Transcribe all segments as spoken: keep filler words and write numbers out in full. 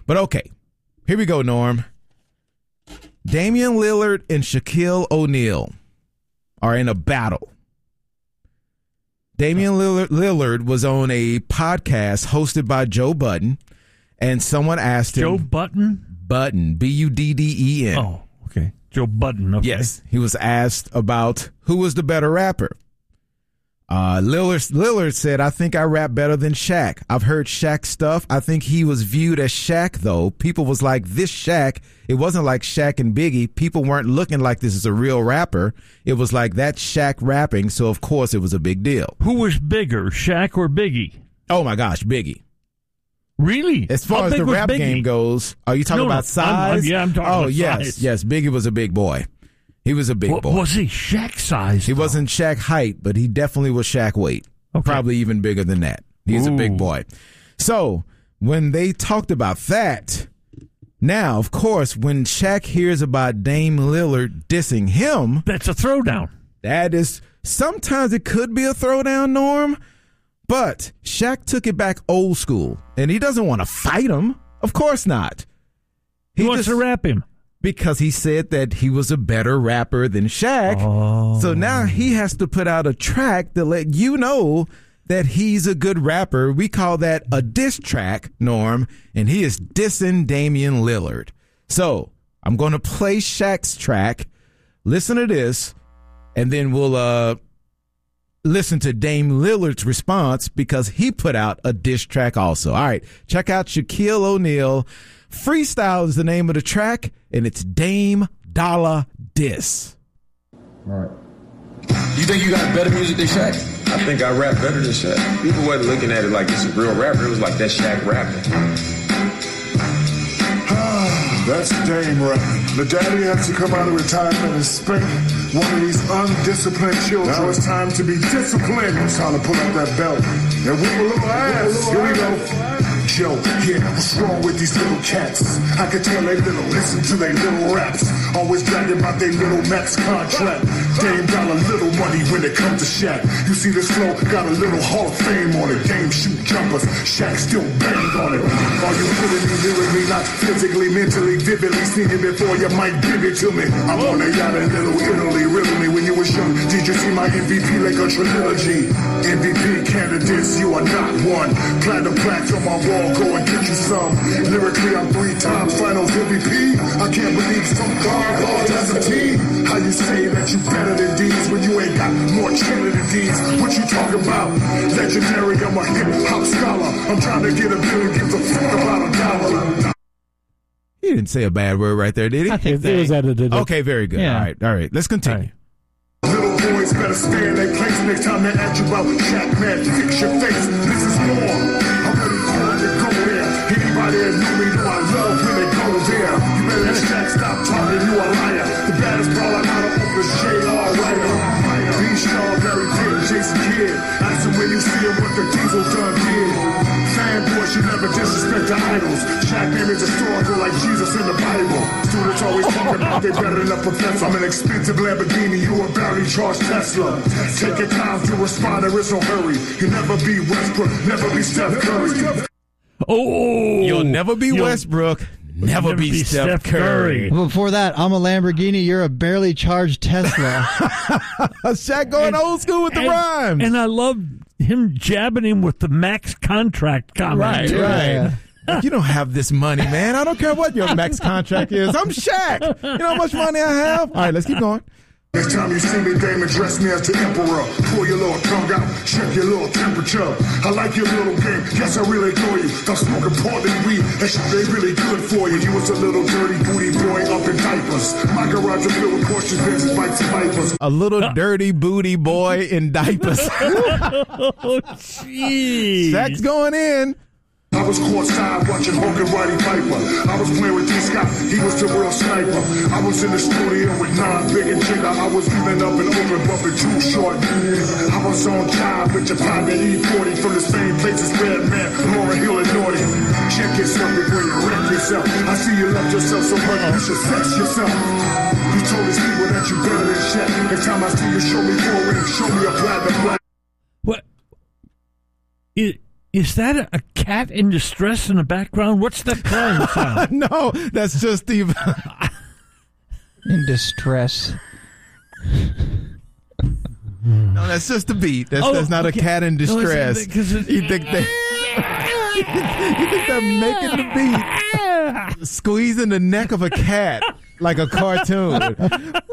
But okay, here we go, Norm. Damian Lillard and Shaquille O'Neal are in a battle. Damian Lillard, Lillard was on a podcast hosted by Joe Budden, and someone asked him. Joe Budden? Budden, B U D D E N. Oh, okay. Joe Budden, okay. Yes, he was asked about who was the better rapper. Uh, Lillard, Lillard said, I think I rap better than Shaq. I've heard Shaq stuff. I think he was viewed as Shaq, though. People was like, this Shaq. It wasn't like Shaq and Biggie. People weren't looking like this is a real rapper. It was like that Shaq rapping, so of course it was a big deal. Who was bigger, Shaq or Biggie? Oh, my gosh, Biggie. Really? As far How as big the was rap Biggie? game goes, are you talking No, no, about size? I'm- I'm- yeah, I'm talking oh, about yes, size. yes. Biggie was a big boy. He was a big What, boy. was he Shaq size? He though? wasn't Shaq height, but he definitely was Shaq weight. Okay. Probably even bigger than that. He's Ooh. a big boy. So when they talked about that, now, of course, when Shaq hears about Dame Lillard dissing him, That's a throwdown. that is, sometimes it could be a throwdown, Norm, but Shaq took it back old school, and he doesn't want to fight him. Of course not. He, wants just- to rap him. Because he said that he was a better rapper than Shaq. Oh. So now he has to put out a track to let you know that he's a good rapper. We call that a diss track, Norm, and he is dissing Damian Lillard. So I'm going to play Shaq's track. Listen to this, and then we'll uh, listen to Dame Lillard's response because he put out a diss track also. All right, check out Shaquille O'Neal. Freestyle is the name of the track, and it's Dame Dollar Diss. All right. You think you got better music than Shaq? I think I rap better than Shaq. People wasn't looking at it like it's a real rapper. It was like that Shaq rapping. That's Dame rapping. The daddy has to come out of retirement and spank one of these undisciplined children. Now it's time to be disciplined. It's time to pull out that belt and whip a little ass. Here we go. Joe, yeah, what's wrong with these little cats? I can tell they little listen to they little raps. Always bragging about they little max contract. Dame got a little money when it comes to Shaq. You see this flow, got a little Hall of Fame on it. Dame shoot jumpers, Shaq still banged on it. Are you kidding me lyrically, not physically, mentally, vividly? Seen it before, you might give it to me. I'm on a yacht in Little Italy, really me when you was young. Did you see my M V P like a trilogy? M V P candidates, you are not one. Platinum plaques on my wall. Go and get you some. Lyrically, I'm three times finals M V P. I can't believe some guard ball as a team. How you say that you better than these when you ain't got more chiller than these? What you talking about? Legendary, I'm a hip hop scholar. I'm trying to get a billion, gives a fuck about a dollar. He didn't say a bad word right there, did he? I think it was edited. Okay, very good. Yeah. All right, all right. Let's continue. Little boys better stay in their place next time they ask you about Shaq, man. Fix your face. This is more. I'm ready for it to go there. Anybody that know me know I love when they go there. You better let Shaq stop talking, you a liar. The baddest baller out of Oprah's J R Writer. B-Star, very big, Jason Kidd. Ask him when you see him what the Diesel done did. Fanboys should never disrespect the idols. Shaq name is historical like Jesus in the Bible. Students always talk about they better than a professor. I'm an expensive Lamborghini, you a barely charged Tesla. Take your time to respond, there is no hurry. You never be Westbrook, never be Steph Curry. Oh, You'll never be You'll Westbrook. Never, never be, be Steph, Steph Curry. Curry. Before that, I'm a Lamborghini. You're a barely charged Tesla. Shaq going And- old school with the and, rhymes. And I love him jabbing him with the max contract comment. Right, too. right. Like, you don't have this money, man. I don't care what your max contract is. I'm Shaq. You know how much money I have? All right, let's keep going. Next time you see me, Dame, address me as the emperor. Pull your little tongue out, check your little temperature. I like your little game, yes, I really adore you. Stop smoking Portland weed, that shit ain't really good for you. You was a little dirty booty boy up in diapers. My garage is filled with Porsches, Benzes, bikes, and Vipers. A little dirty booty boy in diapers. Oh, jeez. Shaq's going in. I was courtside watching Hulk and Roddy Piper. I was playing with D. Scott, he was the real sniper. I was in the studio with Nas, Big and Jigga. I was even up and open, bumping Too Short. I was on job with your partner E forty from the same place as Redman, Lauryn Hill and Naughty. Check yourself before you wreck yourself. I see you love yourself so much, you should sex yourself. You told these people that you better than Shaq. Next time I see you, show me four rings, show me a platinum black. What? It, Is that a, a cat in distress in the background? What's that crying sound? No, that's just the... In distress. No, that's just the beat. That's, Oh, that's not okay. a cat in No, it's- distress. because it- you think they... you think they're making the beat? Squeezing the neck of a cat like a cartoon. All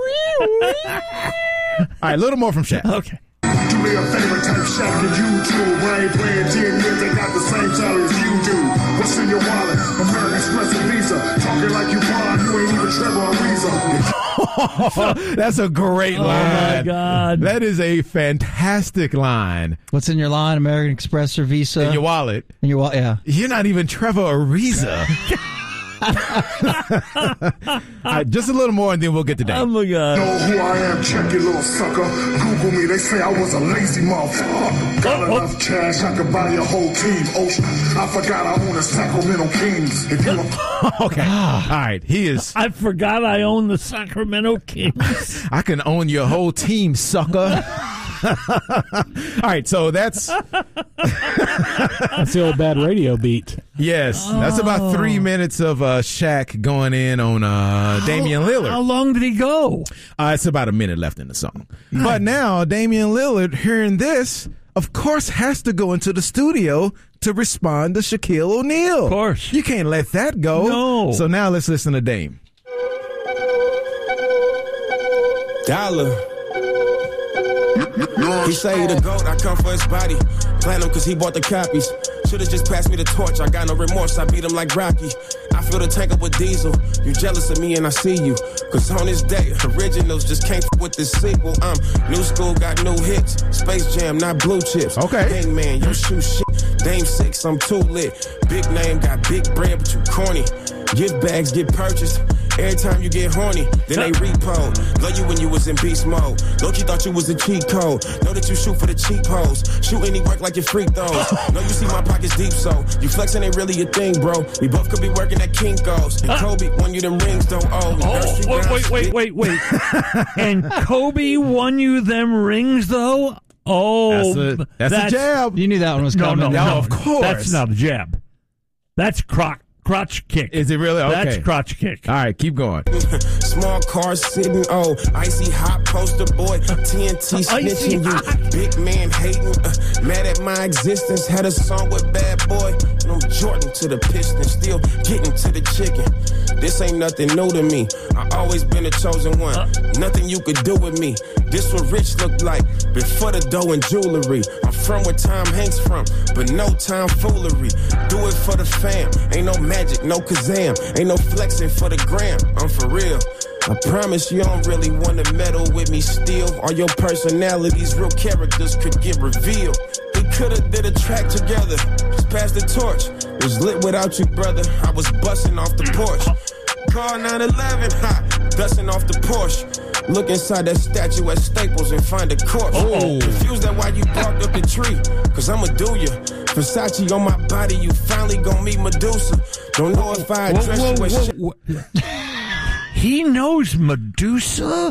right, a little more from Shaq. Okay. Do me a favor, type Shaq and YouTube. I ain't playing ten years, they got the same salary as you do. What's in your wallet? American Express and Visa. Talking like you blind, you ain't even Trevor Ariza. That's a great line. Oh, my God. That is a fantastic line. What's in your line? American Express or Visa? In your wallet. In your wallet, yeah. You're not even Trevor Ariza. All right, just a little more and then we'll get to that. Oh, my God. Know who I am, check it, little sucker. Google me, they say I was a lazy motherfucker. Got Oh, oh. enough cash, I could buy your whole team. Ocean, I forgot I own the Sacramento Kings. If you Okay. All right, he is... I forgot I own the Sacramento Kings. I can own your whole team, sucker. All right, so that's... That's the old bad radio beat. Yes, that's about three minutes of uh, Shaq going in on uh, Damian Lillard. How long did he go? Uh, it's about a minute left in the song. But now Damian Lillard, hearing this, of course, has to go into the studio to respond to Shaquille O'Neal. Of course. You can't let that go. No. So now let's listen to Dame. Dollar. He say he the GOAT, I come for his body. Platinum cause he bought the copies. Should've just passed me the torch, I got no remorse, I beat him like Rocky. I fill the tank up with diesel, you jealous of me and I see you. Cause on this day, originals just can't f with this sequel. I'm new school, got new hits. Space Jam, not blue chips. Okay. Hangman, your shoe shit. Dame six, I'm too lit. Big name, got big bread, but you corny. Gift bags get purchased. Every time you get horny, then they repo. Love you when you was in beast mode. Loki thought you was a cheat code. Know that you shoot for the cheap hoes. Shoot any work like your freak throws. Know you see my pockets deep, so you flexing ain't really a thing, bro. We both could be working at Kinko's. And Kobe won you them rings, don't owe. Oh, wait, wait, wait, wait, wait. And Kobe won you them rings, though? Oh, That's a, that's a jab. You knew that one was No, coming. no, No, no. of course. That's not a jab. That's croc, crotch kick. Is it really? Okay. That's crotch kick. All right, keep going. Small cars sitting, oh, icy hot poster boy, T N T snitching you, big man hating, uh, mad at my existence, had a song with Bad Boy, and I'm Jordan to the Pistons, still getting to the chicken. This ain't nothing new to me, I always been a chosen one, nothing you could do with me. This what rich looked like, before the dough and jewelry. I'm from where Tom Hanks from, but no time foolery. Do it for the fam, ain't no magic, no Kazam, ain't no flexing for the gram, I'm for real. I promise you don't really want to meddle with me still. All your personalities, real characters could get revealed. We could've did a track together, just pass the torch. Was lit without you, brother, I was busting off the porch. Car nine eleven, hot, dusting off the Porsche. Look inside that statue at Staples and find a corpse. Oh. Confused at why you barked up the tree, cause I'ma do ya. Versace on my body, you finally gon' meet Medusa. Don't know if I Whoa, address whoa, you as whoa, shit. whoa. He knows Medusa?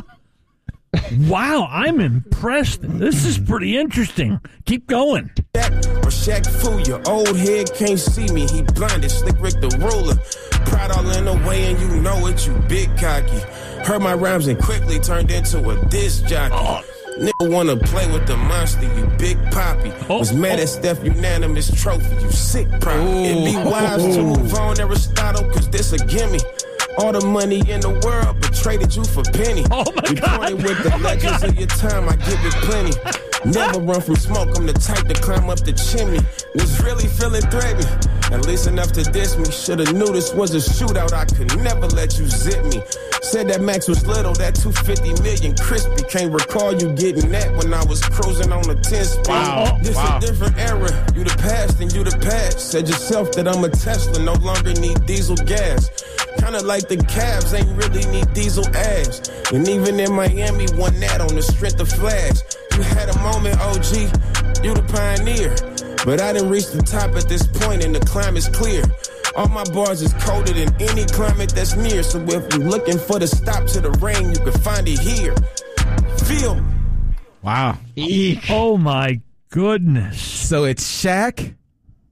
Wow, I'm impressed. This is pretty interesting. Keep going. Shaq or Shaq fool you. Old head can't see me. He blinded. Slick Rick the ruler. Pride all in the way and you know it. You big cocky. Heard my rhymes and quickly turned into a disc jockey. Oh. Nigga wanna play with the monster, you big poppy. Oh, Was mad oh. at Steph unanimous trophy, you sick probably. It'd be wise to move on, Aristotle, cause this a gimme. All the money in the world, but traded you for penny. Oh my you God. pointed with the Oh my legends God. of your time, I give it plenty. Never run from smoke, I'm the type to climb up the chimney. Was really feeling threatened, at least enough to diss me. Should've knew this was a shootout, I could never let you zip me. Said that Max was little, that two fifty million crispy. Can't recall you getting that when I was cruising on the ten speed. Wow. This Wow. a different era, you the past and you the past. Said yourself that I'm a Tesla, no longer need diesel gas. Kinda like the Cavs, ain't really need diesel ass. And even in Miami, won that on the strength of Flash. You had a moment, O G, you the pioneer. But I didn't reach the top at this point and the climate's clear. All my bars is colder than any climate that's near. So if you're looking for the stop to the rain, you can find it here. Feel. Wow. Oh, my goodness. So it's Shaq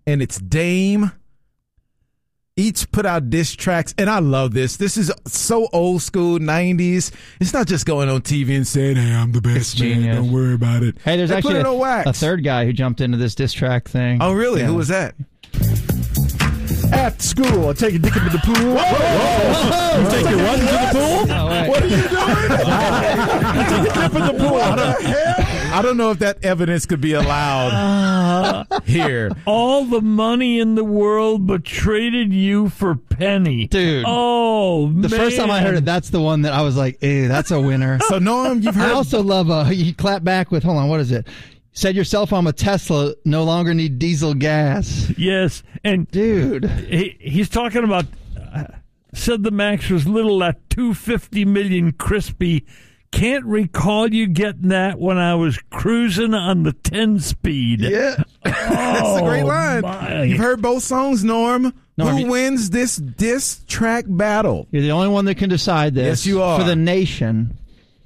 and it's Dame. Each put out diss tracks, and I love this. This is so old school, nineties. It's not just going on T V and saying, hey, I'm the best man, genius. don't worry about it. Hey, there's They actually put it on a, wax. a third guy who jumped into this diss track thing. Oh, really? Yeah. Who was that? After school, I take a dick into the pool. Whoa, whoa. You take your what into the pool? No way. What are you doing? I take a dip in the pool. What the hell? I don't know if that evidence could be allowed here. All the money in the world, but traded you for Penny. Dude. Oh, The first time I heard it, that's the one that I was like, ew, that's a winner. So, Norm, you've I heard. also love, uh, you clap back with, hold on, what is it? Said yourself, I'm a Tesla, no longer need diesel gas. Yes, and Dude. he, he's talking about, uh, said the max was little at two hundred fifty million crispy. Can't recall you getting that when I was cruising on the ten speed. Yeah. That's a great line. my. You've heard both songs, Norm. Norm, Who you- wins this diss track battle? You're the only one that can decide this. Yes, you are. For the nation.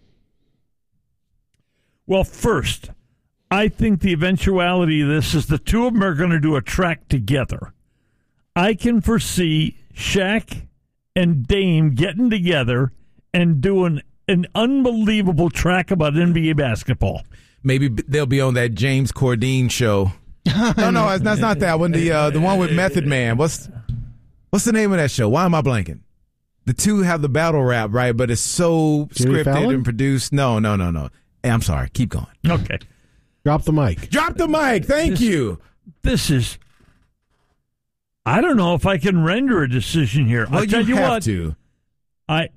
Well, first, I think the eventuality of this is the two of them are going to do a track together. I can foresee Shaq and Dame getting together and doing an unbelievable track about N B A basketball. Maybe b- they'll be on that James Corden show. no, no, it's- that's not that one. The uh, the one with Method Man. What's what's the name of that show? Why am I blanking? The two have the battle rap, right? But it's so Jimmy scripted Fallon? and produced. No, no, no, no. Hey, I'm sorry. Keep going. Okay. Drop the mic. Drop the mic. Thank This- you. This is. I don't know if I can render a decision here. Well, I'll tell you you, have what. to. I.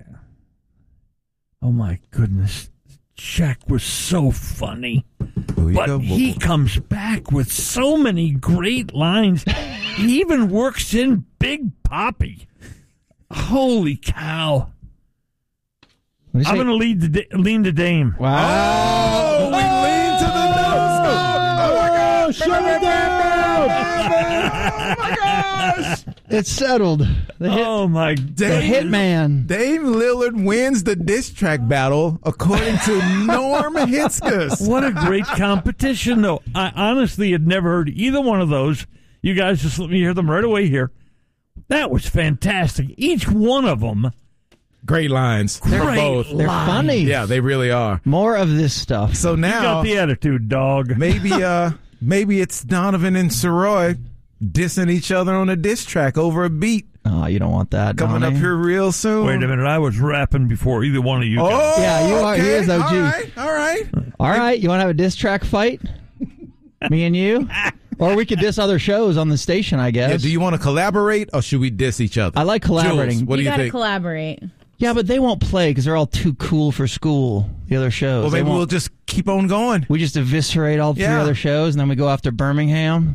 Oh my goodness, Shaq was so funny, Here you but go. he comes back with so many great lines. He even works in Big Poppy. Holy cow! What do you I'm say? going to lead the da- lean to Dame. Wow. Oh, we lean to the nose. Oh, my gosh. Shut it down! Oh, my gosh. It's settled. The hit, Oh my! the Dame, hitman. Dame Lillard wins the diss track battle, according to Norm Hitzkus. What a great competition, though. I honestly had never heard either one of those. You guys just let me hear them right away here. That was fantastic. Each one of them. Great lines for Great both. They're lines. funny. Yeah, they really are. More of this stuff. So You now got the attitude, dog. maybe uh maybe it's Donovan and Soroy dissing each other on a diss track over a beat Oh, you don't want that. coming Donnie. up here real soon. Wait a minute, I was rapping before either one of you guys. Oh, Yeah, you are- he okay. is O G. All right, all right. All right, you want to have a diss track fight? Me and you? Or we could diss other shows on the station, I guess. Yeah, do you want to collaborate or should we diss each other? I like collaborating. Jules, what do you you gotta think? collaborate. Yeah, but they won't play because they're all too cool for school, the other shows. Well, They maybe won't- we'll just keep on going. we just eviscerate all three Yeah. other shows, and then we go after Birmingham.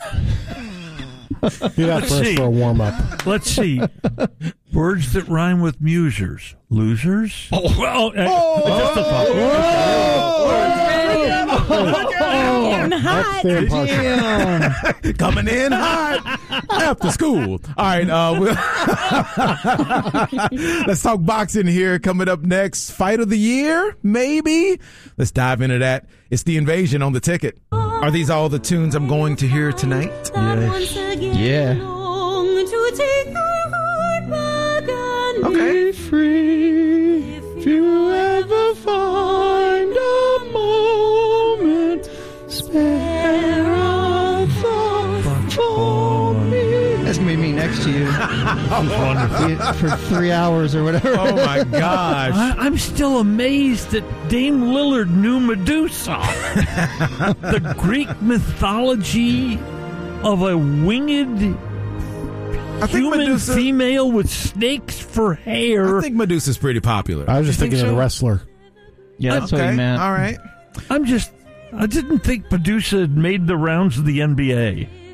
Do that Let's first see. for a warm up. Let's see. Words that rhyme with musers. Losers? Oh, well, uh, just a thought. Getting hot. That's the impossible. Coming in hot after school. All right, uh, we'll let's talk boxing here. Coming up next, fight of the year, maybe. Let's dive into that. It's The Invasion on the ticket. Are these all the tunes I'm going to hear tonight? Yeah. Okay. Free if you ever find a moment, spare a thought for me. That's gonna be me next to you Wonderful. for three hours or whatever. Oh my gosh. I, I'm still amazed that Dame Lillard knew Medusa. The Greek mythology of a winged I think human Medusa. female with snakes for hair. I think Medusa's pretty popular. I was just You think thinking of so? the wrestler. Yeah, that's okay. what he meant. All right. I'm just, I didn't think Medusa had made the rounds of the N B A.